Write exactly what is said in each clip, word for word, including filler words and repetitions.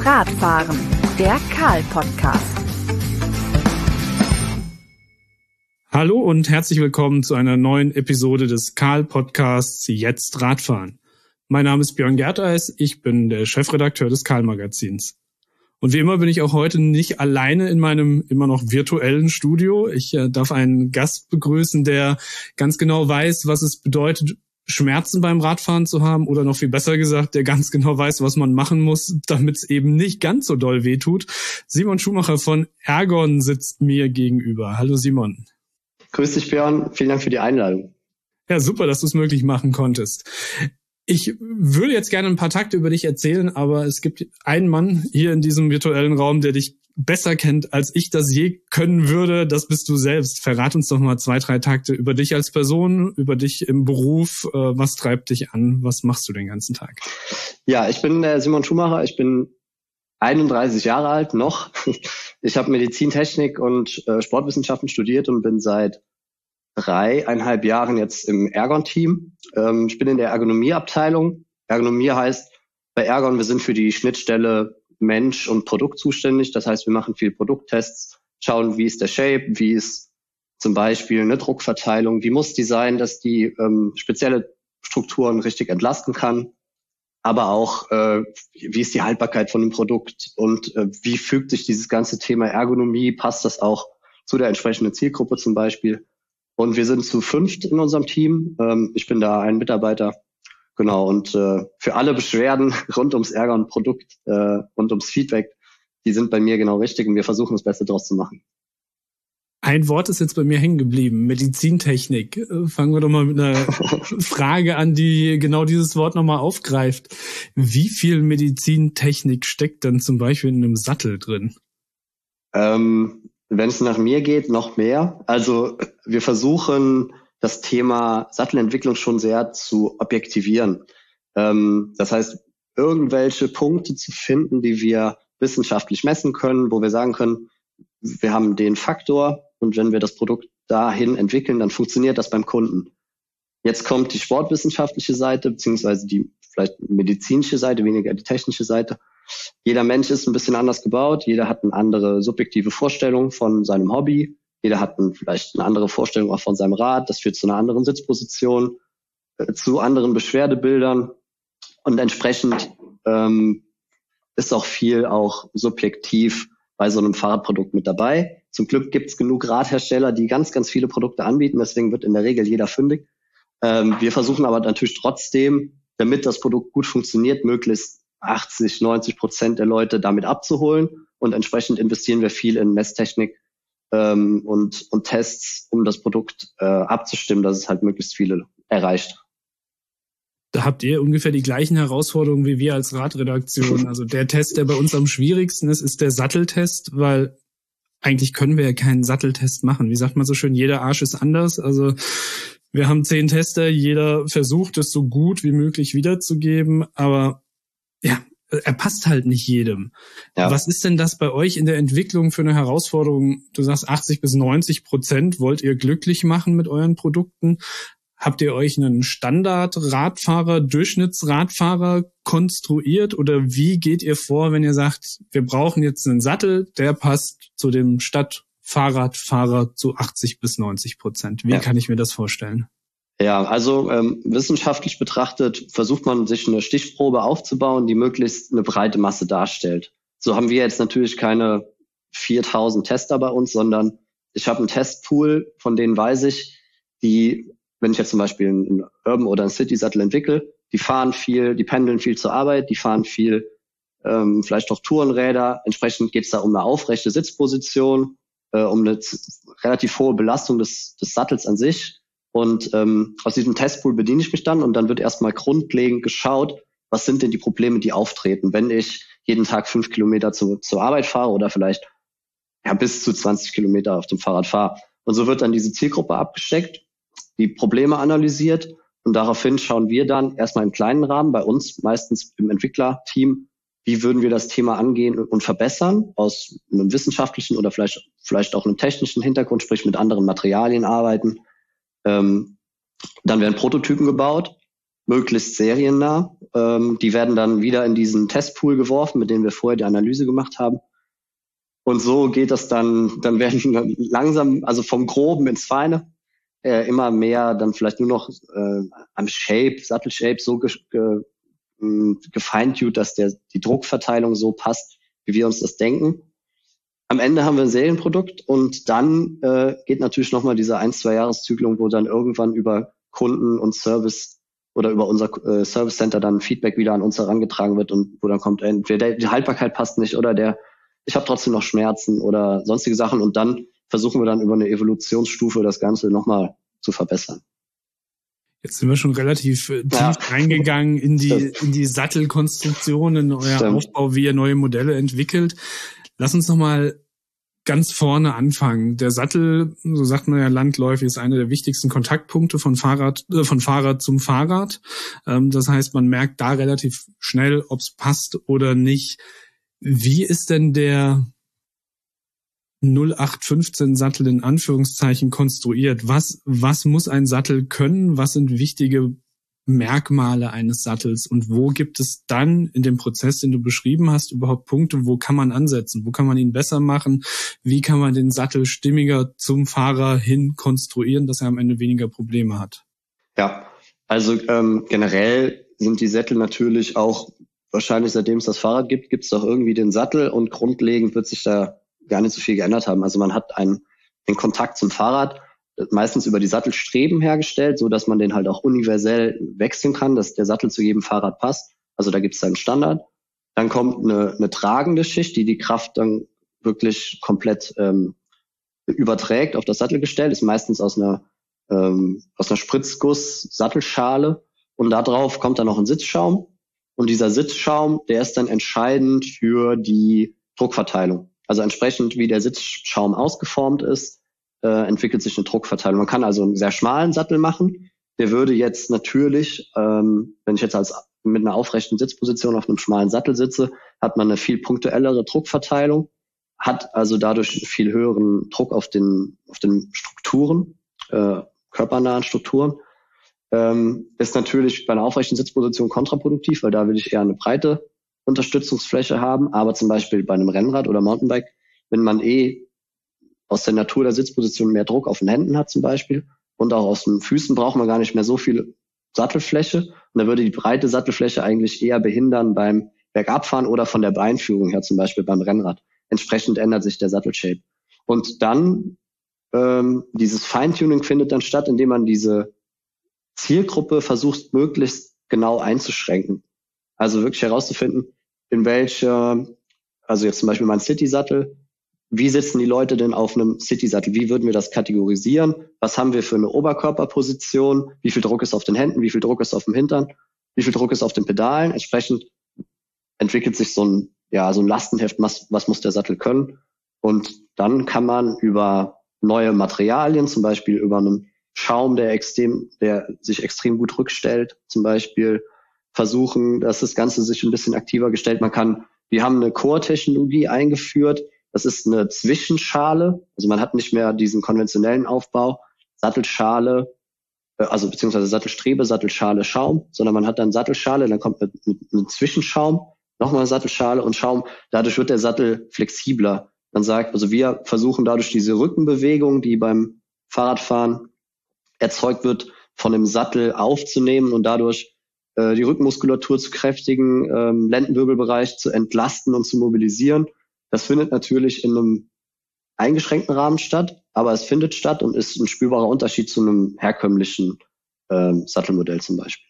Radfahren, der Karl-Podcast. Hallo und herzlich willkommen zu einer neuen Episode des Karl-Podcasts Jetzt Radfahren. Mein Name ist Björn Gerteis, ich bin der Chefredakteur des Karl-Magazins. Und wie immer bin ich auch heute nicht alleine in meinem immer noch virtuellen Studio. Ich äh, darf einen Gast begrüßen, der ganz genau weiß, was es bedeutet, Schmerzen beim Radfahren zu haben, oder noch viel besser gesagt, der ganz genau weiß, was man machen muss, damit es eben nicht ganz so doll wehtut. Simon Schumacher von Ergon sitzt mir gegenüber. Hallo Simon. Grüß dich Björn, vielen Dank für die Einladung. Ja, super, dass du es möglich machen konntest. Ich würde jetzt gerne ein paar Takte über dich erzählen, aber es gibt einen Mann hier in diesem virtuellen Raum, der dich besser kennt, als ich das je können würde. Das bist du selbst. Verrat uns doch mal zwei, drei Takte über dich als Person, über dich im Beruf. Was treibt dich an? Was machst du den ganzen Tag? Ja, ich bin der Simon Schumacher. Ich bin einunddreißig Jahre alt noch. Ich habe Medizintechnik und äh, Sportwissenschaften studiert und bin seit dreieinhalb Jahren jetzt im Ergon-Team. Ähm, ich bin in der Ergonomieabteilung. Ergonomie heißt bei Ergon, wir sind für die Schnittstelle Mensch und Produkt zuständig. Das heißt, wir machen viel Produkttests, schauen, wie ist der Shape, wie ist zum Beispiel eine Druckverteilung, wie muss die sein, dass die ähm, spezielle Strukturen richtig entlasten kann, aber auch, äh, wie ist die Haltbarkeit von dem Produkt und äh, wie fügt sich dieses ganze Thema Ergonomie, passt das auch zu der entsprechenden Zielgruppe zum Beispiel. Und wir sind zu fünft in unserem Team. Ähm, ich bin da ein Mitarbeiter. Genau, und äh, für alle Beschwerden rund ums Ergon-Produkt, äh, rund ums Feedback, die sind bei mir genau richtig und wir versuchen das Beste draus zu machen. Ein Wort ist jetzt bei mir hängen geblieben, Medizintechnik. Fangen wir doch mal mit einer Frage an, die genau dieses Wort nochmal aufgreift. Wie viel Medizintechnik steckt denn zum Beispiel in einem Sattel drin? Ähm, wenn es nach mir geht, noch mehr. Also wir versuchen das Thema Sattelentwicklung schon sehr zu objektivieren. Ähm, das heißt, irgendwelche Punkte zu finden, die wir wissenschaftlich messen können, wo wir sagen können, wir haben den Faktor und wenn wir das Produkt dahin entwickeln, dann funktioniert das beim Kunden. Jetzt kommt die sportwissenschaftliche Seite, beziehungsweise die vielleicht medizinische Seite, weniger die technische Seite. Jeder Mensch ist ein bisschen anders gebaut, jeder hat eine andere subjektive Vorstellung von seinem Hobby. Jeder hat ein, vielleicht eine andere Vorstellung auch von seinem Rad. Das führt zu einer anderen Sitzposition, äh, zu anderen Beschwerdebildern. Und entsprechend ähm, ist auch viel auch subjektiv bei so einem Fahrradprodukt mit dabei. Zum Glück gibt es genug Radhersteller, die ganz, ganz viele Produkte anbieten. Deswegen wird in der Regel jeder fündig. Ähm, wir versuchen aber natürlich trotzdem, damit das Produkt gut funktioniert, möglichst achtzig, neunzig Prozent der Leute damit abzuholen. Und entsprechend investieren wir viel in Messtechnik, Ähm, und, und Tests, um das Produkt äh, abzustimmen, dass es halt möglichst viele erreicht. Da habt ihr ungefähr die gleichen Herausforderungen wie wir als Radredaktion. Also der Test, der bei uns am schwierigsten ist, ist der Satteltest, weil eigentlich können wir ja keinen Satteltest machen. Wie sagt man so schön, jeder Arsch ist anders. Also wir haben zehn Tester, jeder versucht es so gut wie möglich wiederzugeben, aber ja, er passt halt nicht jedem. Ja. Was ist denn das bei euch in der Entwicklung für eine Herausforderung? Du sagst achtzig bis neunzig Prozent wollt ihr glücklich machen mit euren Produkten. Habt ihr euch einen Standard-Radfahrer, Durchschnittsradfahrer konstruiert oder wie geht ihr vor, wenn ihr sagt, wir brauchen jetzt einen Sattel, der passt zu dem Stadtfahrradfahrer zu achtzig bis neunzig Prozent? Wie ja. kann ich mir das vorstellen? Ja, also ähm, wissenschaftlich betrachtet versucht man, sich eine Stichprobe aufzubauen, die möglichst eine breite Masse darstellt. So haben wir jetzt natürlich keine viertausend Tester bei uns, sondern ich habe einen Testpool, von denen weiß ich, die, wenn ich jetzt zum Beispiel einen Urban oder einen City-Sattel entwickle, die fahren viel, die pendeln viel zur Arbeit, die fahren viel, ähm, vielleicht auch Tourenräder. Entsprechend geht es da um eine aufrechte Sitzposition, äh, um eine z- relativ hohe Belastung des, des Sattels an sich. Und ähm, aus diesem Testpool bediene ich mich dann und dann wird erstmal grundlegend geschaut, was sind denn die Probleme, die auftreten, wenn ich jeden Tag fünf Kilometer zu, zur Arbeit fahre oder vielleicht ja bis zu zwanzig Kilometer auf dem Fahrrad fahre. Und so wird dann diese Zielgruppe abgesteckt, die Probleme analysiert und daraufhin schauen wir dann erstmal im kleinen Rahmen, bei uns meistens im Entwicklerteam, wie würden wir das Thema angehen und verbessern aus einem wissenschaftlichen oder vielleicht vielleicht auch einem technischen Hintergrund, sprich mit anderen Materialien arbeiten. Ähm, dann werden Prototypen gebaut möglichst seriennah. Ähm, die werden dann wieder in diesen Testpool geworfen, mit dem wir vorher die Analyse gemacht haben. Und so geht das dann, dann werden dann langsam, also vom Groben ins Feine, äh, immer mehr dann vielleicht nur noch äh, am Shape, Sattelshape so ge, ge, gefeintuned, dass der die Druckverteilung so passt, wie wir uns das denken. Am Ende haben wir ein Serienprodukt und dann äh, geht natürlich nochmal diese ein-, zwei Jahreszyklung, wo dann irgendwann über Kunden und Service oder über unser äh, Service Center dann Feedback wieder an uns herangetragen wird und wo dann kommt, entweder die Haltbarkeit passt nicht oder der, ich habe trotzdem noch Schmerzen oder sonstige Sachen und dann versuchen wir dann über eine Evolutionsstufe das Ganze nochmal zu verbessern. Jetzt sind wir schon relativ tief ja. reingegangen in die, in die Sattelkonstruktion, in euer Stimmt. Aufbau, wie ihr neue Modelle entwickelt. Lass uns nochmal ganz vorne anfangen. Der Sattel, so sagt man ja landläufig, ist einer der wichtigsten Kontaktpunkte von Fahrrad, äh, von Fahrrad zum Fahrrad. Ähm, das heißt, man merkt da relativ schnell, ob es passt oder nicht. Wie ist denn der null acht fünfzehn Sattel in Anführungszeichen konstruiert? Was, was muss ein Sattel können? Was sind wichtige Merkmale eines Sattels? Und wo gibt es dann in dem Prozess, den du beschrieben hast, überhaupt Punkte, wo kann man ansetzen? Wo kann man ihn besser machen? Wie kann man den Sattel stimmiger zum Fahrer hin konstruieren, dass er am Ende weniger Probleme hat? Ja, also ähm, generell sind die Sättel natürlich auch, wahrscheinlich seitdem es das Fahrrad gibt, gibt es doch irgendwie den Sattel und grundlegend wird sich da gar nicht so viel geändert haben. Also man hat einen, einen Kontakt zum Fahrrad, meistens über die Sattelstreben hergestellt, so dass man den halt auch universell wechseln kann, dass der Sattel zu jedem Fahrrad passt. Also da gibt es einen Standard. Dann kommt eine, eine tragende Schicht, die die Kraft dann wirklich komplett ähm, überträgt auf das Sattelgestell. Ist meistens aus einer ähm, aus einer Spritzguss-Sattelschale und da drauf kommt dann noch ein Sitzschaum. Und dieser Sitzschaum, der ist dann entscheidend für die Druckverteilung. Also entsprechend, wie der Sitzschaum ausgeformt ist, äh, entwickelt sich eine Druckverteilung. Man kann also einen sehr schmalen Sattel machen. Der würde jetzt natürlich, ähm, wenn ich jetzt als mit einer aufrechten Sitzposition auf einem schmalen Sattel sitze, hat man eine viel punktuellere Druckverteilung, hat also dadurch einen viel höheren Druck auf den auf den Strukturen, äh, körpernahen Strukturen. Ähm, ist natürlich bei einer aufrechten Sitzposition kontraproduktiv, weil da will ich eher eine breite Unterstützungsfläche haben, aber zum Beispiel bei einem Rennrad oder Mountainbike, wenn man eh aus der Natur der Sitzposition mehr Druck auf den Händen hat zum Beispiel und auch aus den Füßen braucht man gar nicht mehr so viel Sattelfläche und da würde die breite Sattelfläche eigentlich eher behindern beim Bergabfahren oder von der Beinführung her zum Beispiel beim Rennrad. Entsprechend ändert sich der Sattelshape. Und dann ähm, dieses Feintuning findet dann statt, indem man diese Zielgruppe versucht möglichst genau einzuschränken. Also wirklich herauszufinden, in welcher, also jetzt zum Beispiel mein City-Sattel, wie sitzen die Leute denn auf einem City-Sattel? Wie würden wir das kategorisieren? Was haben wir für eine Oberkörperposition? Wie viel Druck ist auf den Händen? Wie viel Druck ist auf dem Hintern? Wie viel Druck ist auf den Pedalen? Entsprechend entwickelt sich so ein, ja, so ein Lastenheft, was, was muss der Sattel können? Und dann kann man über neue Materialien, zum Beispiel über einen Schaum, der extrem, der sich extrem gut rückstellt, zum Beispiel versuchen, dass das Ganze sich ein bisschen aktiver gestellt. Man kann, wir haben eine Core-Technologie eingeführt. Das ist eine Zwischenschale. Also man hat nicht mehr diesen konventionellen Aufbau, Sattelschale, also beziehungsweise Sattelstrebe, Sattelschale, Schaum, sondern man hat dann Sattelschale, dann kommt ein, ein Zwischenschaum, nochmal Sattelschale und Schaum. Dadurch wird der Sattel flexibler. Man sagt, also wir versuchen dadurch diese Rückenbewegung, die beim Fahrradfahren erzeugt wird, von dem Sattel aufzunehmen und dadurch äh, die Rückenmuskulatur zu kräftigen, ähm, Lendenwirbelbereich zu entlasten und zu mobilisieren. Das findet natürlich in einem eingeschränkten Rahmen statt, aber es findet statt und ist ein spürbarer Unterschied zu einem herkömmlichen ähm, Sattelmodell zum Beispiel.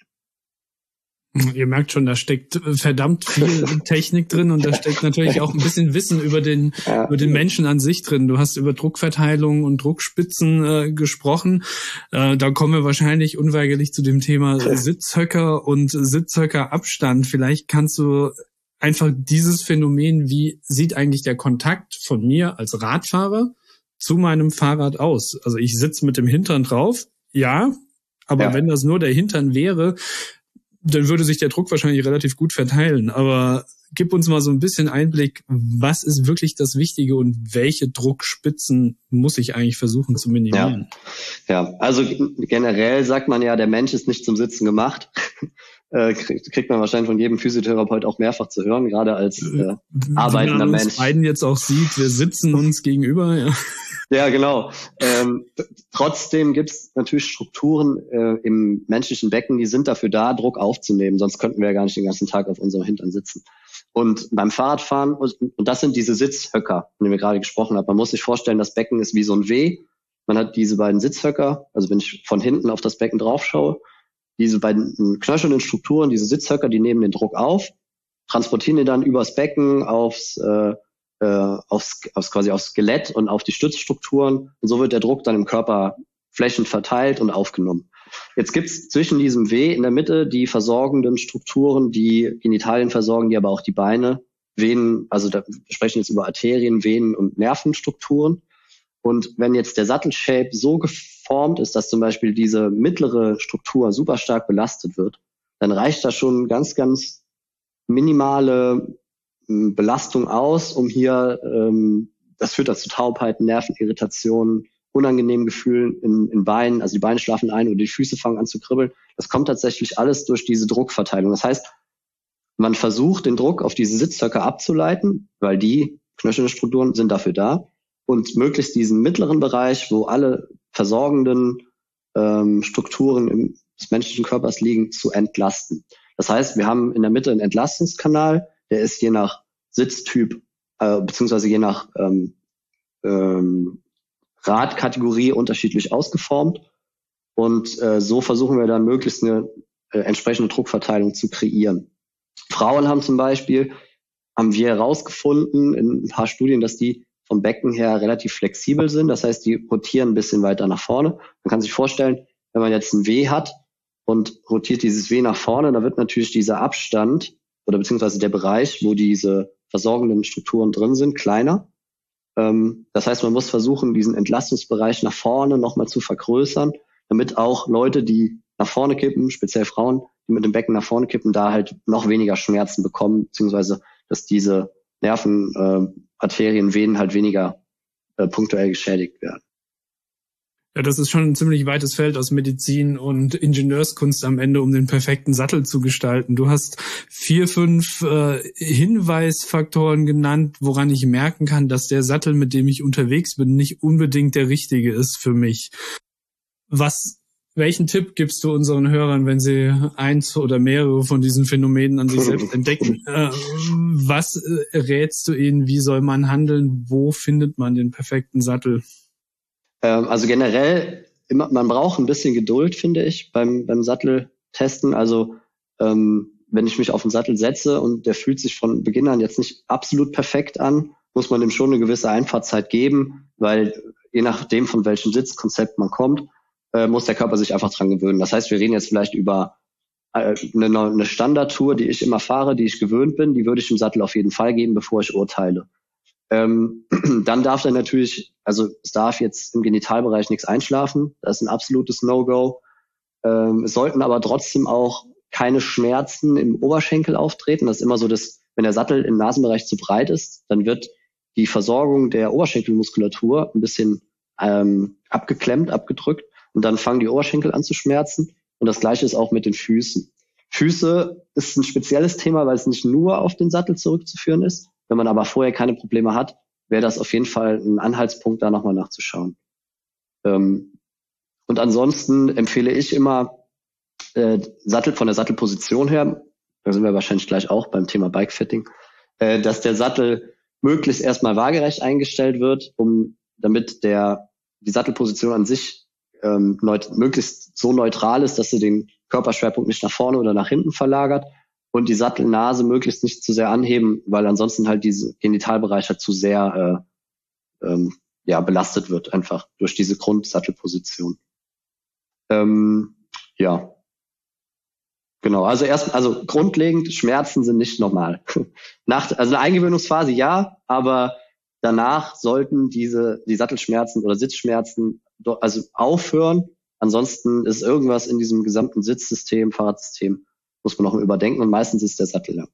Ihr merkt schon, da steckt verdammt viel Technik drin und da steckt natürlich auch ein bisschen Wissen über den ja. über den Menschen an sich drin. Du hast über Druckverteilung und Druckspitzen äh, gesprochen. Äh, da kommen wir wahrscheinlich unweigerlich zu dem Thema Sitzhöcker und Sitzhöckerabstand. Vielleicht kannst du einfach dieses Phänomen, wie sieht eigentlich der Kontakt von mir als Radfahrer zu meinem Fahrrad aus? Also ich sitze mit dem Hintern drauf, ja, aber ja. wenn das nur der Hintern wäre, dann würde sich der Druck wahrscheinlich relativ gut verteilen. Aber gib uns mal so ein bisschen Einblick, was ist wirklich das Wichtige und welche Druckspitzen muss ich eigentlich versuchen zu minimieren? Ja, ja. Also generell sagt man ja, der Mensch ist nicht zum Sitzen gemacht. Äh, kriegt man wahrscheinlich von jedem Physiotherapeut auch mehrfach zu hören, gerade als äh, arbeitender Mensch. Wie man uns beiden jetzt auch sieht, wir sitzen uns gegenüber. Ja, ja genau. Ähm, trotzdem gibt es natürlich Strukturen äh, im menschlichen Becken, die sind dafür da, Druck aufzunehmen. Sonst könnten wir ja gar nicht den ganzen Tag auf unserem Hintern sitzen. Und beim Fahrradfahren, und, und das sind diese Sitzhöcker, von denen wir gerade gesprochen haben. Man muss sich vorstellen, das Becken ist wie so ein W. Man hat diese beiden Sitzhöcker, also wenn ich von hinten auf das Becken drauf schaue, diese beiden knöchelnden Strukturen, diese Sitzhöcker, die nehmen den Druck auf, transportieren den dann übers Becken aufs, äh, äh, aufs, aufs quasi aufs Skelett und auf die Stützstrukturen. Und so wird der Druck dann im Körper flächend verteilt und aufgenommen. Jetzt gibt's zwischen diesem W in der Mitte die versorgenden Strukturen, die Genitalien versorgen, die aber auch die Beine, Venen, also da, wir sprechen jetzt über Arterien, Venen und Nervenstrukturen. Und wenn jetzt der Sattelshape so geformt ist, dass zum Beispiel diese mittlere Struktur super stark belastet wird, dann reicht da schon ganz, ganz minimale ähm, Belastung aus, um hier, ähm, das führt dazu Taubheiten, Nervenirritationen, unangenehmen Gefühlen in, in Beinen, also die Beine schlafen ein oder die Füße fangen an zu kribbeln. Das kommt tatsächlich alles durch diese Druckverteilung. Das heißt, man versucht, den Druck auf diese Sitzhöcker abzuleiten, weil die knöchelnden Strukturen sind dafür da, und möglichst diesen mittleren Bereich, wo alle versorgenden ähm, Strukturen im, des menschlichen Körpers liegen, zu entlasten. Das heißt, wir haben in der Mitte einen Entlastungskanal, der ist je nach Sitztyp, äh, beziehungsweise je nach ähm, ähm, Radkategorie unterschiedlich ausgeformt. Und äh, so versuchen wir dann möglichst eine äh, entsprechende Druckverteilung zu kreieren. Frauen haben zum Beispiel, haben wir herausgefunden in ein paar Studien, dass die vom Becken her relativ flexibel sind. Das heißt, die rotieren ein bisschen weiter nach vorne. Man kann sich vorstellen, wenn man jetzt ein W hat und rotiert dieses W nach vorne, dann wird natürlich dieser Abstand oder beziehungsweise der Bereich, wo diese versorgenden Strukturen drin sind, kleiner. Ähm, das heißt, man muss versuchen, diesen Entlastungsbereich nach vorne nochmal zu vergrößern, damit auch Leute, die nach vorne kippen, speziell Frauen, die mit dem Becken nach vorne kippen, da halt noch weniger Schmerzen bekommen, beziehungsweise dass diese Nerven, äh, Arterien, Venen halt weniger äh, punktuell geschädigt werden. Ja, das ist schon ein ziemlich weites Feld aus Medizin und Ingenieurskunst am Ende, um den perfekten Sattel zu gestalten. Du hast vier, fünf äh, Hinweisfaktoren genannt, woran ich merken kann, dass der Sattel, mit dem ich unterwegs bin, nicht unbedingt der richtige ist für mich. Was Welchen Tipp gibst du unseren Hörern, wenn sie eins oder mehrere von diesen Phänomenen an sich selbst entdecken? Äh, was äh, rätst du ihnen? Wie soll man handeln? Wo findet man den perfekten Sattel? Ähm, also generell, immer, man braucht ein bisschen Geduld, finde ich, beim, beim Satteltesten. Also ähm, wenn ich mich auf den Sattel setze und der fühlt sich von Beginn an jetzt nicht absolut perfekt an, muss man dem schon eine gewisse Einfahrzeit geben, weil je nachdem, von welchem Sitzkonzept man kommt, muss der Körper sich einfach dran gewöhnen. Das heißt, wir reden jetzt vielleicht über eine, eine Standardtour, die ich immer fahre, die ich gewöhnt bin, die würde ich im Sattel auf jeden Fall geben, bevor ich urteile. Ähm, dann darf er natürlich, also es darf jetzt im Genitalbereich nichts einschlafen, das ist ein absolutes No-Go. Ähm, es sollten aber trotzdem auch keine Schmerzen im Oberschenkel auftreten. Das ist immer so, dass wenn der Sattel im Nasenbereich zu breit ist, dann wird die Versorgung der Oberschenkelmuskulatur ein bisschen ähm, abgeklemmt, abgedrückt. Und dann fangen die Oberschenkel an zu schmerzen. Und das Gleiche ist auch mit den Füßen. Füße ist ein spezielles Thema, weil es nicht nur auf den Sattel zurückzuführen ist. Wenn man aber vorher keine Probleme hat, wäre das auf jeden Fall ein Anhaltspunkt, da nochmal nachzuschauen. Ähm, und ansonsten empfehle ich immer, äh, Sattel von der Sattelposition her, da sind wir wahrscheinlich gleich auch beim Thema Bikefitting, äh, dass der Sattel möglichst erstmal waagerecht eingestellt wird, um damit der die Sattelposition an sich Ähm, neut- möglichst so neutral ist, dass sie den Körperschwerpunkt nicht nach vorne oder nach hinten verlagert und die Sattelnase möglichst nicht zu sehr anheben, weil ansonsten halt diese Genitalbereich halt zu sehr äh, ähm, ja belastet wird, einfach durch diese Grundsattelposition. Ähm, ja, genau. Also erst, also grundlegend, Schmerzen sind nicht normal. Nach, also eine Eingewöhnungsphase ja, aber danach sollten diese die Sattelschmerzen oder Sitzschmerzen also aufhören. Ansonsten ist irgendwas in diesem gesamten Sitzsystem, Fahrradsystem muss man noch überdenken und meistens ist der Sattel, ja.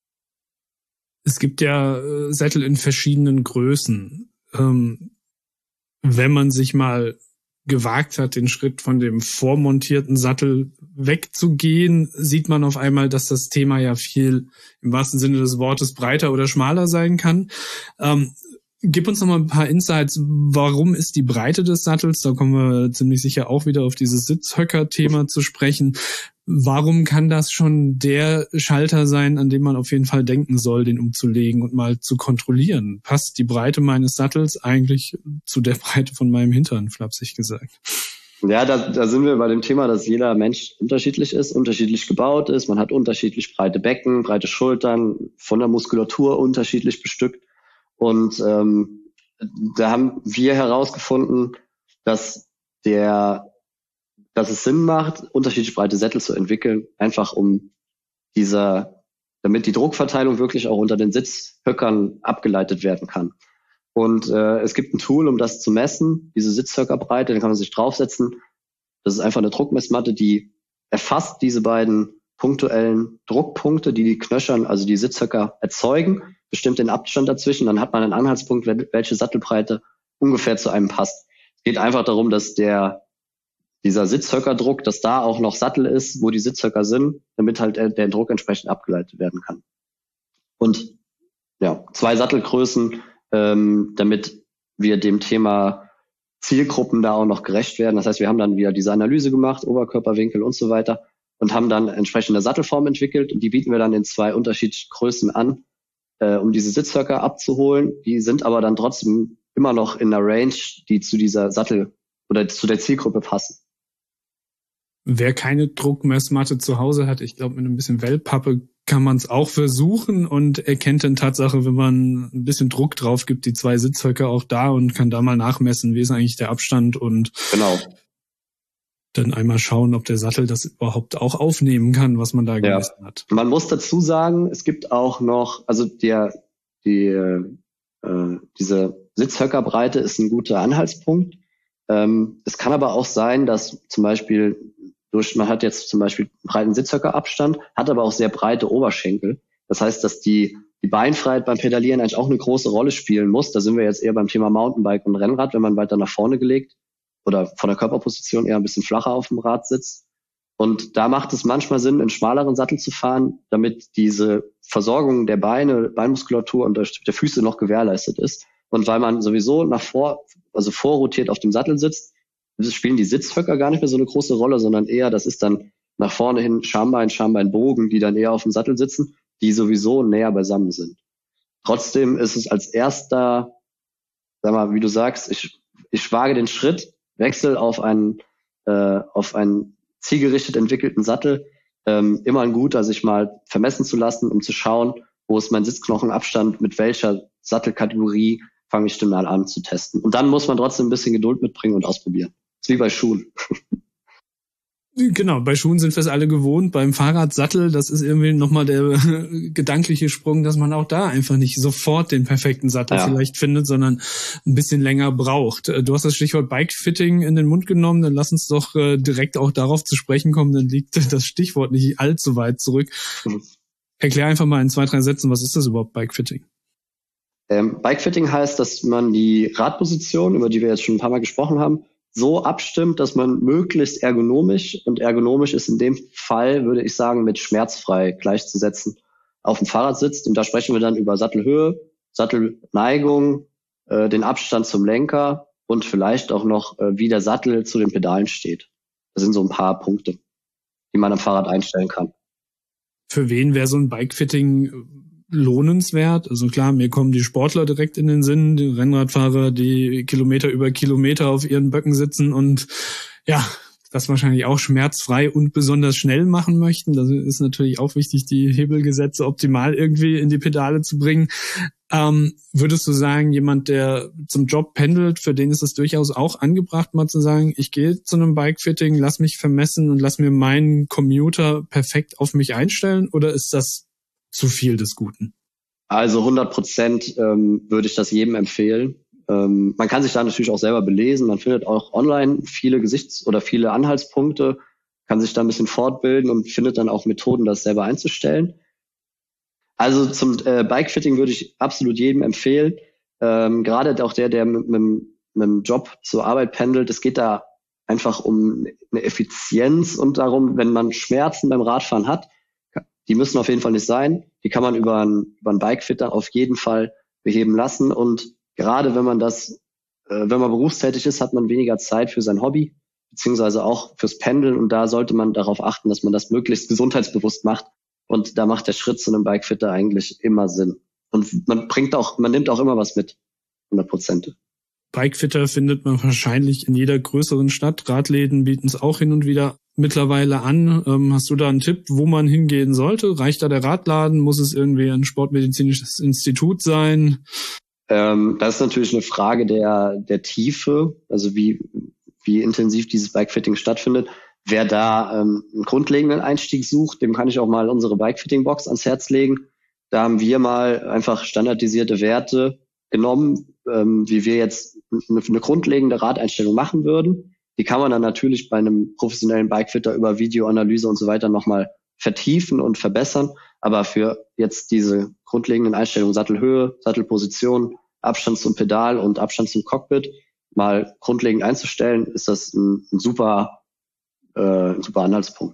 Es gibt ja äh, Sättel in verschiedenen Größen. Ähm, wenn man sich mal gewagt hat, den Schritt von dem vormontierten Sattel wegzugehen, sieht man auf einmal, dass das Thema ja viel im wahrsten Sinne des Wortes breiter oder schmaler sein kann. Ähm, gib uns noch mal ein paar Insights. Warum ist die Breite des Sattels? Da kommen wir ziemlich sicher auch wieder auf dieses Sitzhöcker-Thema zu sprechen. Warum kann das schon der Schalter sein, an dem man auf jeden Fall denken soll, den umzulegen und mal zu kontrollieren? Passt die Breite meines Sattels eigentlich zu der Breite von meinem Hintern, flapsig gesagt? Ja, da, da sind wir bei dem Thema, dass jeder Mensch unterschiedlich ist, unterschiedlich gebaut ist. Man hat unterschiedlich breite Becken, breite Schultern, von der Muskulatur unterschiedlich bestückt. Und ähm, da haben wir herausgefunden, dass der dass es Sinn macht, unterschiedlich breite Sättel zu entwickeln, einfach um dieser, damit die Druckverteilung wirklich auch unter den Sitzhöckern abgeleitet werden kann. Und äh, es gibt ein Tool, um das zu messen, diese Sitzhöckerbreite, da kann man sich draufsetzen. Das ist einfach eine Druckmessmatte, die erfasst diese beiden punktuellen Druckpunkte, die die Knöchern, also die Sitzhöcker erzeugen, bestimmt den Abstand dazwischen, dann hat man einen Anhaltspunkt, welche Sattelbreite ungefähr zu einem passt. Es geht einfach darum, dass der dieser Sitzhöckerdruck, dass da auch noch Sattel ist, wo die Sitzhöcker sind, damit halt der, der Druck entsprechend abgeleitet werden kann. Und ja, zwei Sattelgrößen, ähm, damit wir dem Thema Zielgruppen da auch noch gerecht werden. Das heißt, wir haben dann wieder diese Analyse gemacht, Oberkörperwinkel und so weiter und haben dann entsprechende Sattelform entwickelt und die bieten wir dann in zwei unterschiedlichen Größen an, äh, um diese Sitzhöcker abzuholen. Die sind aber dann trotzdem immer noch in der Range, die zu dieser Sattel oder zu der Zielgruppe passen. Wer keine Druckmessmatte zu Hause hat, ich glaube, mit ein bisschen Wellpappe kann man es auch versuchen und erkennt dann Tatsache, wenn man ein bisschen Druck drauf gibt, die zwei Sitzhöcker auch da und kann da mal nachmessen, wie ist eigentlich der Abstand und genau. Dann einmal schauen, ob der Sattel das überhaupt auch aufnehmen kann, was man da ja. gemessen hat. Man muss dazu sagen, es gibt auch noch, also der die äh, diese Sitzhöckerbreite ist ein guter Anhaltspunkt. Ähm, es kann aber auch sein, dass zum Beispiel durch, man hat jetzt zum Beispiel einen breiten Sitzhöckerabstand, hat aber auch sehr breite Oberschenkel. Das heißt, dass die, die Beinfreiheit beim Pedalieren eigentlich auch eine große Rolle spielen muss. Da sind wir jetzt eher beim Thema Mountainbike und Rennrad, wenn man weiter nach vorne gelegt oder von der Körperposition eher ein bisschen flacher auf dem Rad sitzt. Und da macht es manchmal Sinn, einen schmaleren Sattel zu fahren, damit diese Versorgung der Beine, Beinmuskulatur und der Füße noch gewährleistet ist. Und weil man sowieso nach vor, also vorrotiert auf dem Sattel sitzt, spielen die Sitzhöcker gar nicht mehr so eine große Rolle, sondern eher, das ist dann nach vorne hin Schambein, Schambeinbogen, die dann eher auf dem Sattel sitzen, die sowieso näher beisammen sind. Trotzdem ist es als erster, sag mal, wie du sagst, ich, ich wage den Schritt, wechsel auf einen, äh, auf einen zielgerichtet entwickelten Sattel, ähm, immer ein guter, sich mal vermessen zu lassen, um zu schauen, wo ist mein Sitzknochenabstand, mit welcher Sattelkategorie fange ich denn mal an zu testen. Und dann muss man trotzdem ein bisschen Geduld mitbringen und ausprobieren. Das ist wie bei Schuhen. Genau, bei Schuhen sind wir es alle gewohnt. Beim Fahrradsattel, das ist irgendwie nochmal der gedankliche Sprung, dass man auch da einfach nicht sofort den perfekten Sattel ja. vielleicht findet, sondern ein bisschen länger braucht. Du hast das Stichwort Bikefitting in den Mund genommen, dann lass uns doch direkt auch darauf zu sprechen kommen, dann liegt das Stichwort nicht allzu weit zurück. Mhm. Erklär einfach mal in zwei, drei Sätzen, was ist das überhaupt, Bikefitting? Ähm, Bikefitting heißt, dass man die Radposition, über die wir jetzt schon ein paar Mal gesprochen haben, so abstimmt, dass man möglichst ergonomisch, und ergonomisch ist in dem Fall, würde ich sagen, mit schmerzfrei gleichzusetzen, auf dem Fahrrad sitzt. Und da sprechen wir dann über Sattelhöhe, Sattelneigung, äh, den Abstand zum Lenker und vielleicht auch noch, äh, wie der Sattel zu den Pedalen steht. Das sind so ein paar Punkte, die man am Fahrrad einstellen kann. Für wen wäre so ein Bikefitting lohnenswert? Also klar, mir kommen die Sportler direkt in den Sinn, die Rennradfahrer, die Kilometer über Kilometer auf ihren Böcken sitzen und ja, das wahrscheinlich auch schmerzfrei und besonders schnell machen möchten. Das ist natürlich auch wichtig, die Hebelgesetze optimal irgendwie in die Pedale zu bringen. Ähm, würdest du sagen, jemand, der zum Job pendelt, für den ist es durchaus auch angebracht, mal zu sagen, ich gehe zu einem Bikefitting, lass mich vermessen und lass mir meinen Commuter perfekt auf mich einstellen? Oder ist das zu viel des Guten? Also hundert Prozent ähm, würde ich das jedem empfehlen. Ähm, man kann sich da natürlich auch selber belesen. Man findet auch online viele Gesichts- oder viele Anhaltspunkte, kann sich da ein bisschen fortbilden und findet dann auch Methoden, das selber einzustellen. Also zum äh, Bikefitting würde ich absolut jedem empfehlen. Ähm, gerade auch der, der mit, mit, mit dem Job zur Arbeit pendelt. Es geht da einfach um eine Effizienz und darum, wenn man Schmerzen beim Radfahren hat, die müssen auf jeden Fall nicht sein. Die kann man über einen, über einen Bikefitter auf jeden Fall beheben lassen. Und gerade wenn man das, äh, wenn man berufstätig ist, hat man weniger Zeit für sein Hobby, beziehungsweise auch fürs Pendeln. Und da sollte man darauf achten, dass man das möglichst gesundheitsbewusst macht. Und da macht der Schritt zu einem Bikefitter eigentlich immer Sinn. Und man bringt auch, man nimmt auch immer was mit, hundert Prozent. Bikefitter findet man wahrscheinlich in jeder größeren Stadt. Radläden bieten es auch hin und wieder mittlerweile an. Ähm, hast du da einen Tipp, wo man hingehen sollte? Reicht da der Radladen? Muss es irgendwie ein sportmedizinisches Institut sein? Ähm, das ist natürlich eine Frage der, der Tiefe, also wie, wie intensiv dieses Bikefitting stattfindet. Wer da ähm, einen grundlegenden Einstieg sucht, dem kann ich auch mal unsere Bikefitting-Box ans Herz legen. Da haben wir mal einfach standardisierte Werte genommen, ähm, wie wir jetzt eine, eine grundlegende Radeinstellung machen würden. Die kann man dann natürlich bei einem professionellen Bikefitter über Videoanalyse und so weiter nochmal vertiefen und verbessern. Aber für jetzt diese grundlegenden Einstellungen, Sattelhöhe, Sattelposition, Abstand zum Pedal und Abstand zum Cockpit mal grundlegend einzustellen, ist das ein, ein super Äh, ein super Anhaltspunkt.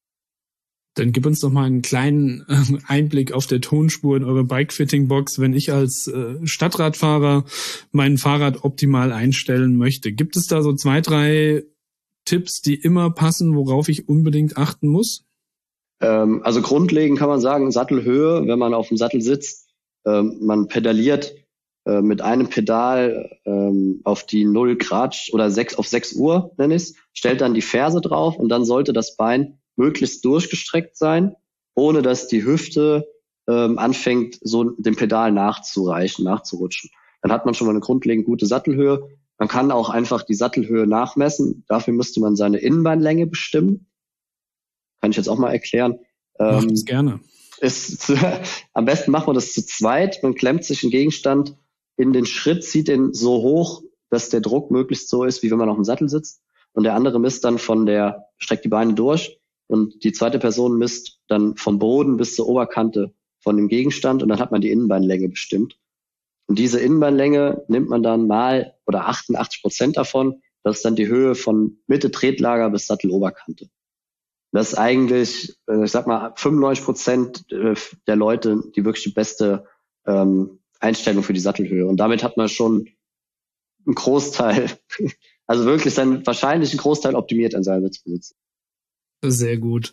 Dann gib uns doch mal einen kleinen äh, Einblick auf der Tonspur in eure Bikefitting-Box, wenn ich als äh, Stadtradfahrer mein Fahrrad optimal einstellen möchte. Gibt es da so zwei, drei Tipps, die immer passen, worauf ich unbedingt achten muss? Ähm, also grundlegend kann man sagen, Sattelhöhe, wenn man auf dem Sattel sitzt, ähm, man pedaliert äh, mit einem Pedal ähm, auf die null Grad oder sechs auf sechs Uhr, nenne ich es, stellt dann die Ferse drauf und dann sollte das Bein möglichst durchgestreckt sein, ohne dass die Hüfte ähm, anfängt, so dem Pedal nachzureichen, nachzurutschen. Dann hat man schon mal eine grundlegend gute Sattelhöhe. Man kann auch einfach die Sattelhöhe nachmessen. Dafür müsste man seine Innenbeinlänge bestimmen. Kann ich jetzt auch mal erklären. Mach ähm, das gerne. Ist, am besten macht man das zu zweit. Man klemmt sich einen Gegenstand in den Schritt, zieht den so hoch, dass der Druck möglichst so ist, wie wenn man auf dem Sattel sitzt. Und der andere misst dann von der, streckt die Beine durch und die zweite Person misst dann vom Boden bis zur Oberkante von dem Gegenstand und dann hat man die Innenbeinlänge bestimmt. Und diese Innenbeinlänge nimmt man dann mal oder achtundachtzig Prozent davon. Das ist dann die Höhe von Mitte Tretlager bis Satteloberkante. Das ist eigentlich, ich sag mal, fünfundneunzig Prozent der Leute die wirklich die beste ähm, Einstellung für die Sattelhöhe. Und damit hat man schon einen Großteil, also wirklich dann wahrscheinlich einen Großteil optimiert an seiner Sitzposition. Sehr gut.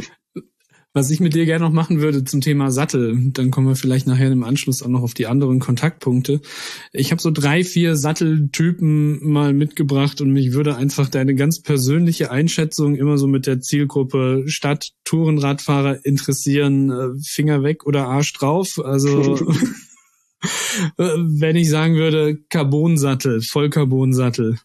Was ich mit dir gerne noch machen würde zum Thema Sattel, dann kommen wir vielleicht nachher im Anschluss auch noch auf die anderen Kontaktpunkte. Ich habe so drei, vier Satteltypen mal mitgebracht und mich würde einfach deine ganz persönliche Einschätzung immer so mit der Zielgruppe Stadt, Tourenradfahrer interessieren, Finger weg oder Arsch drauf. Also wenn ich sagen würde, Carbonsattel, Vollcarbonsattel.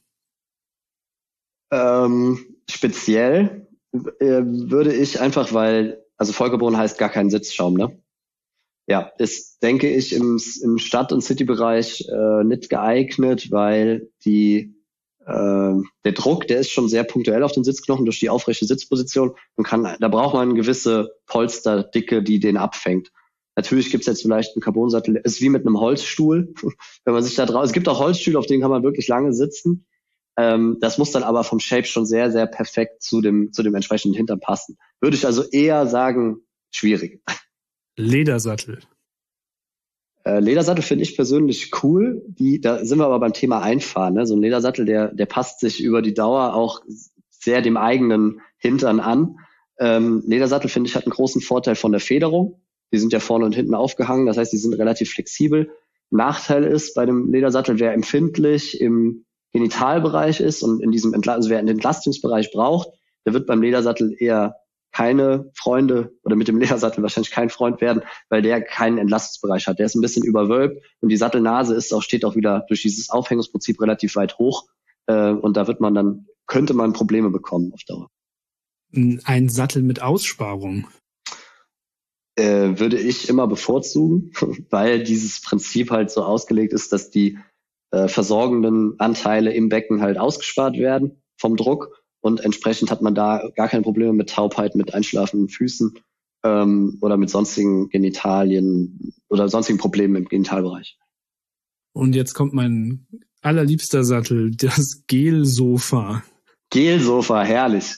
Ähm, speziell äh, würde ich einfach, weil also Vollcarbon heißt gar kein Sitzschaum, ne? Ja, ist, denke ich, im, im Stadt- und Citybereich äh, nicht geeignet, weil die äh, der Druck, der ist schon sehr punktuell auf den Sitzknochen durch die aufrechte Sitzposition. Man kann, da braucht man eine gewisse Polsterdicke, die den abfängt. Natürlich gibt's jetzt vielleicht einen Carbonsattel, ist wie mit einem Holzstuhl. Wenn man sich da drauf, es gibt auch Holzstühle, auf denen kann man wirklich lange sitzen. Ähm, das muss dann aber vom Shape schon sehr, sehr perfekt zu dem, zu dem entsprechenden Hintern passen. Würde ich also eher sagen, schwierig. Ledersattel. Äh, Ledersattel finde ich persönlich cool. Die, da sind wir aber beim Thema Einfahren. Ne? So ein Ledersattel, der, der passt sich über die Dauer auch sehr dem eigenen Hintern an. Ähm, Ledersattel, finde ich, hat einen großen Vorteil von der Federung. Die sind ja vorne und hinten aufgehangen. Das heißt, die sind relativ flexibel. Nachteil ist bei dem Ledersattel, wer empfindlich im Genitalbereich ist und in diesem Entla- also wer einen Entlastungsbereich braucht, der wird beim Ledersattel eher keine Freunde oder mit dem Ledersattel wahrscheinlich kein Freund werden, weil der keinen Entlastungsbereich hat. Der ist ein bisschen überwölbt und die Sattelnase ist auch, steht auch wieder durch dieses Aufhängungsprinzip relativ weit hoch. Äh, und da wird man dann, könnte man Probleme bekommen auf Dauer. Ein Sattel mit Aussparung. Äh, würde ich immer bevorzugen, weil dieses Prinzip halt so ausgelegt ist, dass die äh, versorgenden Anteile im Becken halt ausgespart werden vom Druck und entsprechend hat man da gar keine Probleme mit Taubheit, mit einschlafenden Füßen ähm, oder mit sonstigen Genitalien oder sonstigen Problemen im Genitalbereich. Und jetzt kommt mein allerliebster Sattel, das Gelsofa. Gelsofa, herrlich.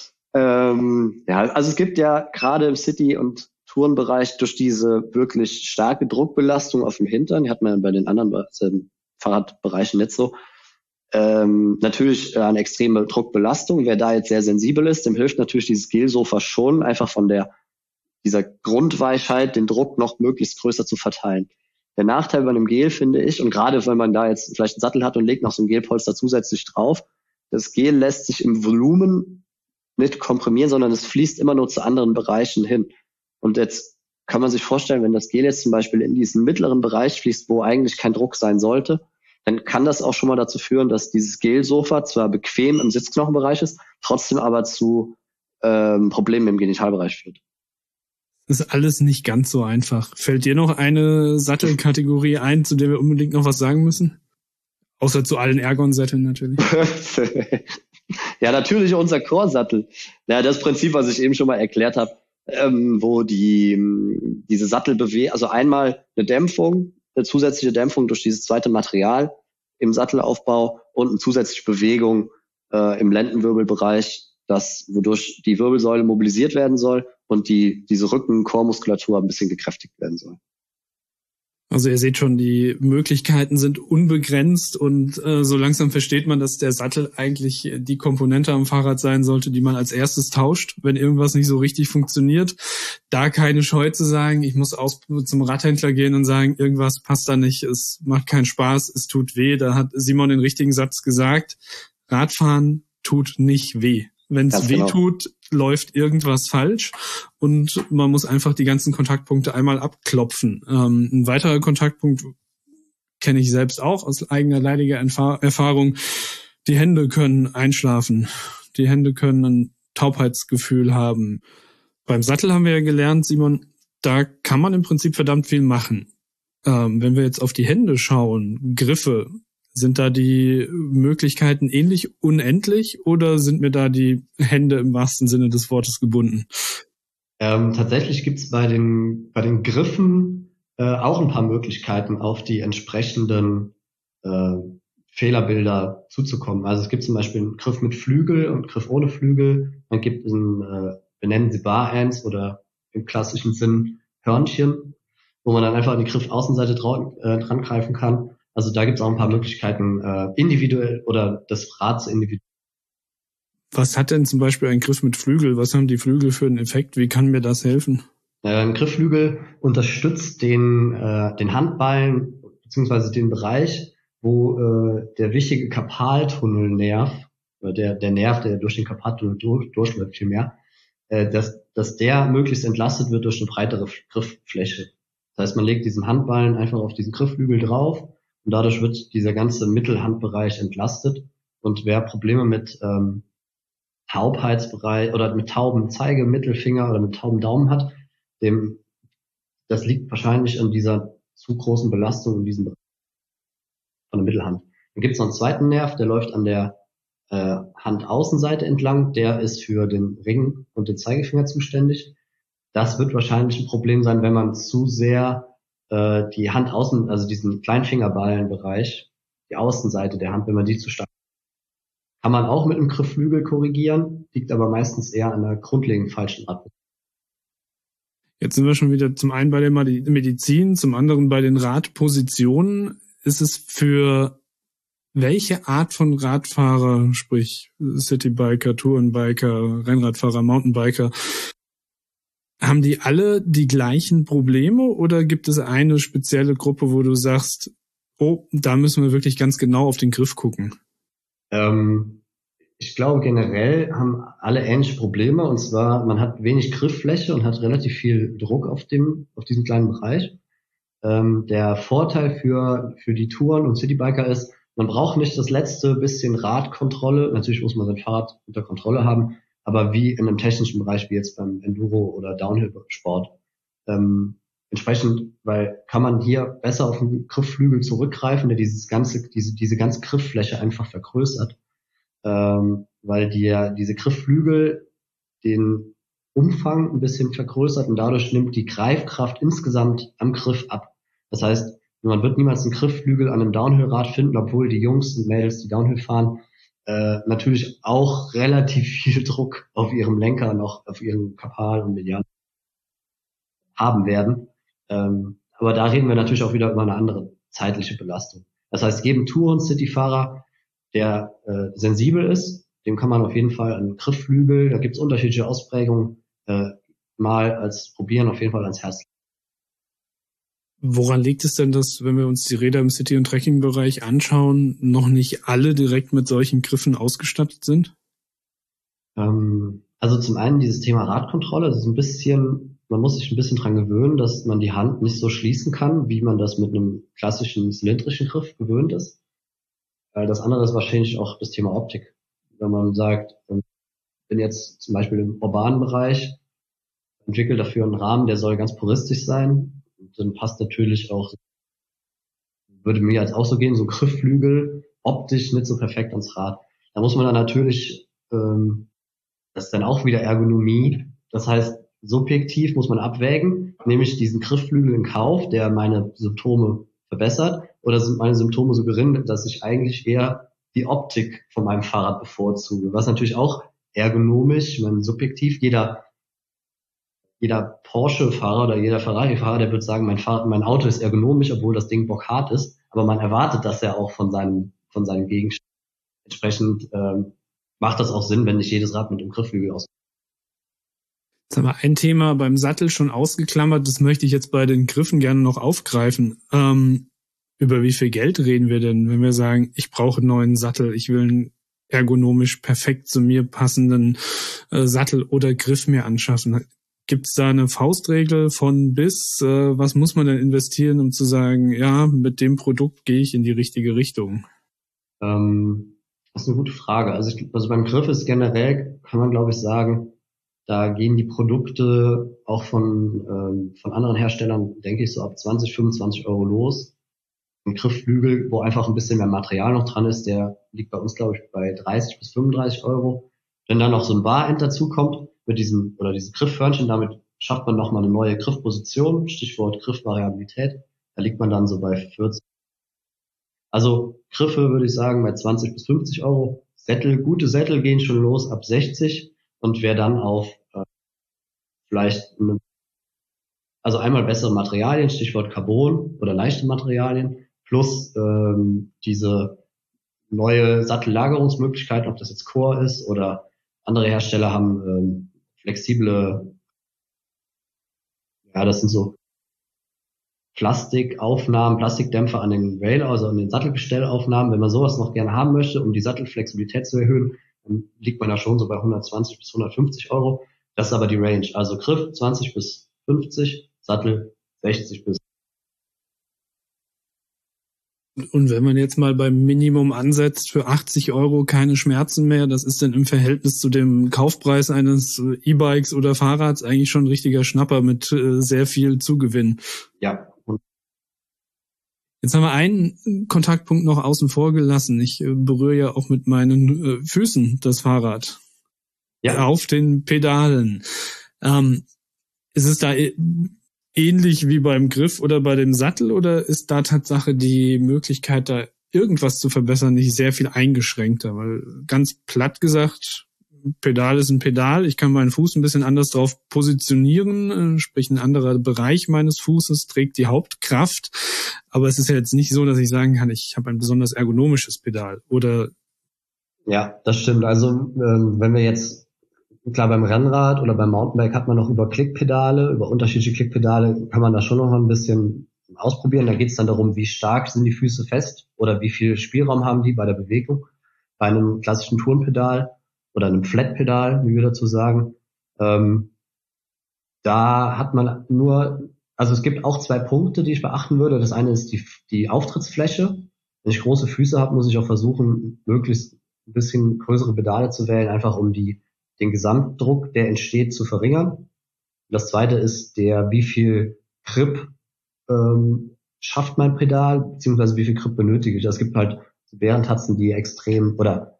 Ähm, ja, also es gibt ja gerade im City- und Tourenbereich durch diese wirklich starke Druckbelastung auf dem Hintern, die hat man bei den anderen also Fahrradbereichen nicht so, ähm, natürlich eine extreme Druckbelastung. Wer da jetzt sehr sensibel ist, dem hilft natürlich dieses Gelsofa schon, einfach von der dieser Grundweichheit den Druck noch möglichst größer zu verteilen. Der Nachteil bei einem Gel, finde ich, und gerade wenn man da jetzt vielleicht einen Sattel hat und legt noch so ein Gelpolster zusätzlich drauf, das Gel lässt sich im Volumen nicht komprimieren, sondern es fließt immer nur zu anderen Bereichen hin. Und jetzt kann man sich vorstellen, wenn das Gel jetzt zum Beispiel in diesen mittleren Bereich fließt, wo eigentlich kein Druck sein sollte, dann kann das auch schon mal dazu führen, dass dieses Gelsofa zwar bequem im Sitzknochenbereich ist, trotzdem aber zu ähm, Problemen im Genitalbereich führt. Das ist alles nicht ganz so einfach. Fällt dir noch eine Sattelkategorie ein, zu der wir unbedingt noch was sagen müssen? Außer zu allen Ergon-Sätteln natürlich. Ja, natürlich unser Core-Sattel. Ja, das Prinzip, was ich eben schon mal erklärt habe, ähm, wo die diese Sattelbewegung, also einmal eine Dämpfung, eine zusätzliche Dämpfung durch dieses zweite Material im Sattelaufbau und eine zusätzliche Bewegung äh, im Lendenwirbelbereich, das wodurch die Wirbelsäule mobilisiert werden soll und die diese Rücken-Core-Muskulatur ein bisschen gekräftigt werden soll. Also ihr seht schon, die Möglichkeiten sind unbegrenzt und äh, so langsam versteht man, dass der Sattel eigentlich die Komponente am Fahrrad sein sollte, die man als erstes tauscht, wenn irgendwas nicht so richtig funktioniert. Da keine Scheu zu sagen, ich muss aus, zum Radhändler gehen und sagen, irgendwas passt da nicht, es macht keinen Spaß, es tut weh. Da hat Simon den richtigen Satz gesagt, Radfahren tut nicht weh. Wenn es weh tut, läuft irgendwas falsch und man muss einfach die ganzen Kontaktpunkte einmal abklopfen. Ähm, ein weiterer Kontaktpunkt kenne ich selbst auch aus eigener leidiger Erfahrung. Die Hände können einschlafen. Die Hände können ein Taubheitsgefühl haben. Beim Sattel haben wir ja gelernt, Simon, da kann man im Prinzip verdammt viel machen. Ähm, wenn wir jetzt auf die Hände schauen, Griffe, sind da die Möglichkeiten ähnlich unendlich oder sind mir da die Hände im wahrsten Sinne des Wortes gebunden? Ähm, tatsächlich gibt es bei den bei den Griffen äh, auch ein paar Möglichkeiten, auf die entsprechenden äh, Fehlerbilder zuzukommen. Also es gibt zum Beispiel einen Griff mit Flügel und einen Griff ohne Flügel. Man gibt einen, äh, wir nennen sie Bar-Ends oder im klassischen Sinn Hörnchen, wo man dann einfach an die Griffaußenseite trau- äh, dran greifen kann. Also da gibt es auch ein paar Möglichkeiten, äh, individuell oder das Rad zu individuell. Was hat denn zum Beispiel ein Griff mit Flügel? Was haben die Flügel für einen Effekt? Wie kann mir das helfen? Äh, ein Grifflügel unterstützt den äh, den Handballen beziehungsweise den Bereich, wo äh, der wichtige Karpaltunnelnerv, oder der der Nerv, der durch den Karpaltunnel durch, durchläuft vielmehr, äh, dass dass der möglichst entlastet wird durch eine breitere Grifffläche. Das heißt, man legt diesen Handballen einfach auf diesen Grifflügel drauf und dadurch wird dieser ganze Mittelhandbereich entlastet. Und wer Probleme mit ähm, Taubheitsbereich oder mit tauben Zeige, Mittelfinger oder mit tauben Daumen hat, dem das liegt wahrscheinlich an dieser zu großen Belastung in diesem Bereich von der Mittelhand. Dann gibt es noch einen zweiten Nerv, der läuft an der äh, Handaußenseite entlang. Der ist für den Ring und den Zeigefinger zuständig. Das wird wahrscheinlich ein Problem sein, wenn man zu sehr äh, die Handaußen, also diesen Kleinfingerballenbereich, die Außenseite der Hand, wenn man die zu stark, kann man auch mit einem Grifflügel korrigieren, liegt aber meistens eher an der grundlegend falschen Art. Jetzt sind wir schon wieder zum einen bei der Medizin, zum anderen bei den Radpositionen. Ist es für welche Art von Radfahrer, sprich Citybiker, Tourenbiker, Rennradfahrer, Mountainbiker, haben die alle die gleichen Probleme oder gibt es eine spezielle Gruppe, wo du sagst, oh, da müssen wir wirklich ganz genau auf den Griff gucken? Ähm, ich glaube, generell haben alle ähnliche Probleme, und zwar, man hat wenig Grifffläche und hat relativ viel Druck auf dem, auf diesem kleinen Bereich. Ähm, der Vorteil für, für die Touren und Citybiker ist, man braucht nicht das letzte bisschen Radkontrolle. Natürlich muss man sein Fahrrad unter Kontrolle haben, aber wie in einem technischen Bereich, wie jetzt beim Enduro oder Downhill-Sport. Ähm, entsprechend, weil kann man hier besser auf den Griffflügel zurückgreifen, der dieses ganze, diese, diese ganze Grifffläche einfach vergrößert. ähm, weil die ja diese Griffflügel den Umfang ein bisschen vergrößert und dadurch nimmt die Greifkraft insgesamt am Griff ab. Das heißt, man wird niemals einen Griffflügel an einem Downhill-Rad finden, obwohl die Jungs und Mädels, die Downhill fahren, äh, natürlich auch relativ viel Druck auf ihrem Lenker noch, auf ihren Kapal und Median haben werden. Ähm, aber da reden wir natürlich auch wieder über eine andere zeitliche Belastung. Das heißt, jedem Touren-City-Fahrer, der äh, sensibel ist, dem kann man auf jeden Fall einen Griffflügel, da gibt es unterschiedliche Ausprägungen, äh, mal als probieren, auf jeden Fall ans Herz. Woran liegt es denn, dass, wenn wir uns die Räder im City- und Trekking-Bereich anschauen, noch nicht alle direkt mit solchen Griffen ausgestattet sind? Ähm, also zum einen dieses Thema Radkontrolle, das ist ein bisschen, man muss sich ein bisschen dran gewöhnen, dass man die Hand nicht so schließen kann, wie man das mit einem klassischen zylindrischen Griff gewöhnt ist. Äh, das andere ist wahrscheinlich auch das Thema Optik. Wenn man sagt, ich bin jetzt zum Beispiel im urbanen Bereich, entwickle dafür einen Rahmen, der soll ganz puristisch sein. Und dann passt natürlich auch, würde mir jetzt auch so gehen, so Griffflügel optisch nicht so perfekt ans Rad. Da muss man dann natürlich, ähm, das ist dann auch wieder Ergonomie. Das heißt, subjektiv muss man abwägen, nehme ich diesen Griffflügel in Kauf, der meine Symptome verbessert, oder sind meine Symptome so gering, dass ich eigentlich eher die Optik von meinem Fahrrad bevorzuge, was natürlich auch ergonomisch, ich meine, subjektiv, jeder jeder Porsche-Fahrer oder jeder Ferrari-Fahrer, der wird sagen, mein Fahrrad, mein Auto ist ergonomisch, obwohl das Ding bockhart ist, aber man erwartet das ja auch von seinem von seinem Gegenstand. Entsprechend ähm, macht das auch Sinn, wenn nicht jedes Rad mit dem Griffflügel aus. Jetzt haben wir ein Thema beim Sattel schon ausgeklammert, das möchte ich jetzt bei den Griffen gerne noch aufgreifen. Ähm, über wie viel Geld reden wir denn, wenn wir sagen, ich brauche einen neuen Sattel, ich will einen ergonomisch perfekt zu mir passenden äh, Sattel oder Griff mir anschaffen? Gibt es da eine Faustregel von bis? Äh, was muss man denn investieren, um zu sagen, ja, mit dem Produkt gehe ich in die richtige Richtung? Ähm, das ist eine gute Frage. Also, ich, also beim Griff ist generell, kann man glaube ich sagen, da gehen die Produkte auch von ähm, von anderen Herstellern, denke ich, so ab zwanzig, fünfundzwanzig Euro los. Ein Griffflügel, wo einfach ein bisschen mehr Material noch dran ist, der liegt bei uns, glaube ich, bei dreißig bis fünfunddreißig Euro. Wenn dann noch so ein Bar-End dazu kommt, mit diesem, oder diese Griffförmchen, damit schafft man nochmal eine neue Griffposition, Stichwort Griffvariabilität, da liegt man dann so bei vierzig. Also Griffe würde ich sagen bei zwanzig bis fünfzig Euro. Sättel, gute Sättel gehen schon los ab sechzig und wer dann auf äh, vielleicht eine, also einmal bessere Materialien, Stichwort Carbon oder leichte Materialien, plus ähm, diese neue Sattellagerungsmöglichkeiten, ob das jetzt Core ist oder andere Hersteller haben ähm, flexible, ja, das sind so Plastikaufnahmen, Plastikdämpfer an den Rail, also an den Sattelgestellaufnahmen. Wenn man sowas noch gerne haben möchte, um die Sattelflexibilität zu erhöhen, dann liegt man da schon so bei hundertzwanzig bis hundertfünfzig Euro. Das ist aber die Range. Also Griff zwanzig bis fünfzig, Sattel sechzig bis. Und wenn man jetzt mal beim Minimum ansetzt, für achtzig Euro keine Schmerzen mehr, das ist dann im Verhältnis zu dem Kaufpreis eines E-Bikes oder Fahrrads eigentlich schon ein richtiger Schnapper mit äh, sehr viel Zugewinn. Ja. Jetzt haben wir einen Kontaktpunkt noch außen vor gelassen. Ich äh, berühre ja auch mit meinen äh, Füßen das Fahrrad. Ja. Auf den Pedalen. Ähm, ist es da äh, ähnlich wie beim Griff oder bei dem Sattel oder ist da Tatsache die Möglichkeit, da irgendwas zu verbessern, nicht sehr viel eingeschränkter? Weil ganz platt gesagt, Pedal ist ein Pedal. Ich kann meinen Fuß ein bisschen anders drauf positionieren, sprich ein anderer Bereich meines Fußes trägt die Hauptkraft. Aber es ist ja jetzt nicht so, dass ich sagen kann, ich habe ein besonders ergonomisches Pedal. Oder? Ja, das stimmt. Also ähm, wenn wir jetzt klar, beim Rennrad oder beim Mountainbike hat man noch über Klickpedale, über unterschiedliche Klickpedale kann man da schon noch ein bisschen ausprobieren. Da geht es dann darum, wie stark sind die Füße fest oder wie viel Spielraum haben die bei der Bewegung. Bei einem klassischen Tourenpedal oder einem Flatpedal, wie wir dazu sagen, ähm, da hat man nur, also es gibt auch zwei Punkte, die ich beachten würde. Das eine ist die, die Auftrittsfläche. Wenn ich große Füße habe, muss ich auch versuchen, möglichst ein bisschen größere Pedale zu wählen, einfach um die den Gesamtdruck, der entsteht, zu verringern. Das zweite ist der, wie viel Grip ähm, schafft mein Pedal, beziehungsweise wie viel Grip benötige ich. Es gibt halt Bärentatzen, die extrem, oder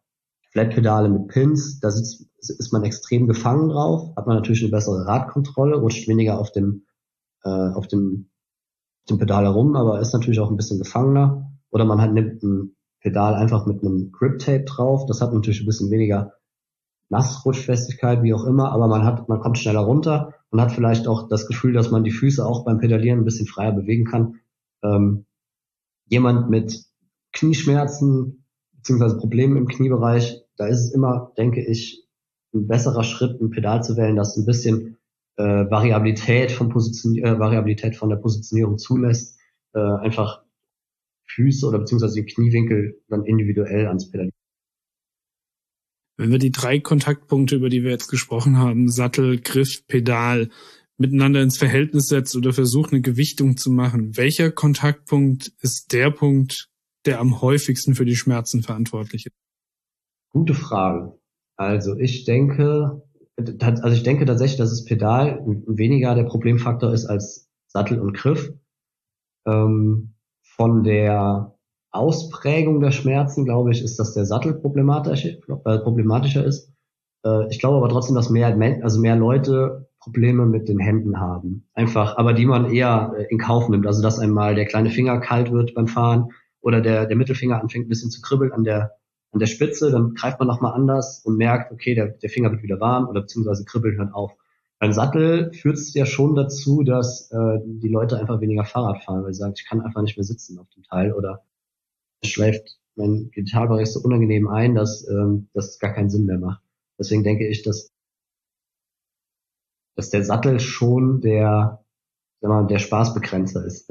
Flatpedale mit Pins, da sitzt, ist man extrem gefangen drauf, hat man natürlich eine bessere Radkontrolle, rutscht weniger auf dem, äh, auf dem, auf dem Pedal herum, aber ist natürlich auch ein bisschen gefangener. Oder man hat, nimmt ein Pedal einfach mit einem Grip-Tape drauf, das hat natürlich ein bisschen weniger Nassrutschfestigkeit, wie auch immer, aber man hat, man kommt schneller runter und hat vielleicht auch das Gefühl, dass man die Füße auch beim Pedalieren ein bisschen freier bewegen kann. Ähm, jemand mit Knieschmerzen beziehungsweise Problemen im Kniebereich, da ist es immer, denke ich, ein besserer Schritt, ein Pedal zu wählen, das ein bisschen äh, Variabilität von Position, äh, Variabilität von der Positionierung zulässt, äh, einfach Füße oder beziehungsweise die Kniewinkel dann individuell ans Pedalieren. Wenn wir die drei Kontaktpunkte, über die wir jetzt gesprochen haben, Sattel, Griff, Pedal, miteinander ins Verhältnis setzt oder versucht, eine Gewichtung zu machen, welcher Kontaktpunkt ist der Punkt, der am häufigsten für die Schmerzen verantwortlich ist? Gute Frage. Also ich denke, also ich denke tatsächlich, dass das Pedal weniger der Problemfaktor ist als Sattel und Griff. Ähm, von der Ausprägung der Schmerzen, glaube ich, ist, dass der Sattel problematisch, äh, problematischer ist. Äh, ich glaube aber trotzdem, dass mehr, also mehr Leute Probleme mit den Händen haben. Einfach, aber die man eher äh, in Kauf nimmt. Also, dass einmal der kleine Finger kalt wird beim Fahren oder der, der Mittelfinger anfängt ein bisschen zu kribbeln an der, an der Spitze, dann greift man nochmal anders und merkt, okay, der, der Finger wird wieder warm oder beziehungsweise kribbeln hört auf. Beim Sattel führt es ja schon dazu, dass äh, die Leute einfach weniger Fahrrad fahren, weil sie sagen, ich kann einfach nicht mehr sitzen auf dem Teil oder es schläft mein Genitalbereich so unangenehm ein, dass ähm, das gar keinen Sinn mehr macht. Deswegen denke ich, dass dass der Sattel schon der, sagen wir mal, der Spaßbegrenzer ist.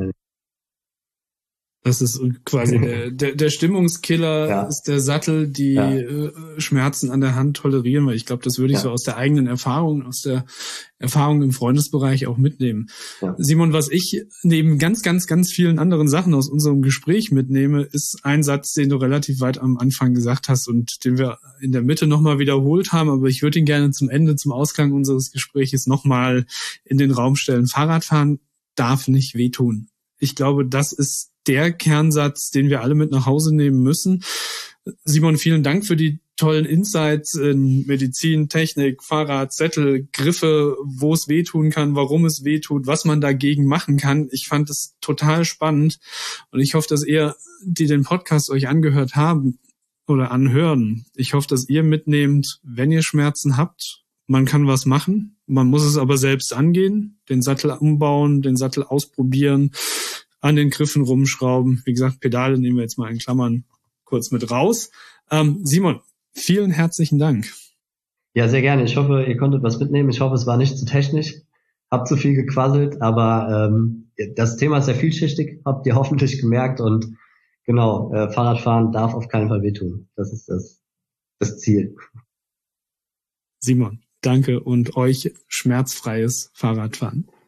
Das ist quasi der, der, der Stimmungskiller, ja. Ist der Sattel, die ja. äh, Schmerzen an der Hand tolerieren, weil ich glaube, das würde ich ja. so aus der eigenen Erfahrung, aus der Erfahrung im Freundesbereich auch mitnehmen. Ja. Simon, was ich neben ganz, ganz, ganz vielen anderen Sachen aus unserem Gespräch mitnehme, ist ein Satz, den du relativ weit am Anfang gesagt hast und den wir in der Mitte nochmal wiederholt haben, aber ich würde ihn gerne zum Ende, zum Ausklang unseres Gespräches nochmal in den Raum stellen. Fahrradfahren darf nicht wehtun. Ich glaube, das ist der Kernsatz, den wir alle mit nach Hause nehmen müssen. Simon, vielen Dank für die tollen Insights in Medizin, Technik, Fahrrad, Sättel, Griffe, wo es wehtun kann, warum es wehtut, was man dagegen machen kann. Ich fand es total spannend und ich hoffe, dass ihr, die den Podcast euch angehört haben oder anhören, ich hoffe, dass ihr mitnehmt, wenn ihr Schmerzen habt, man kann was machen, man muss es aber selbst angehen, den Sattel umbauen, den Sattel ausprobieren, an den Griffen rumschrauben. Wie gesagt, Pedale nehmen wir jetzt mal in Klammern kurz mit raus. Ähm, Simon, vielen herzlichen Dank. Ja, sehr gerne. Ich hoffe, ihr konntet was mitnehmen. Ich hoffe, es war nicht zu technisch. Hab zu viel gequasselt, aber ähm, das Thema ist sehr vielschichtig, habt ihr hoffentlich gemerkt. Und genau, äh, Fahrradfahren darf auf keinen Fall wehtun. Das ist das, das Ziel. Simon, danke und euch schmerzfreies Fahrradfahren.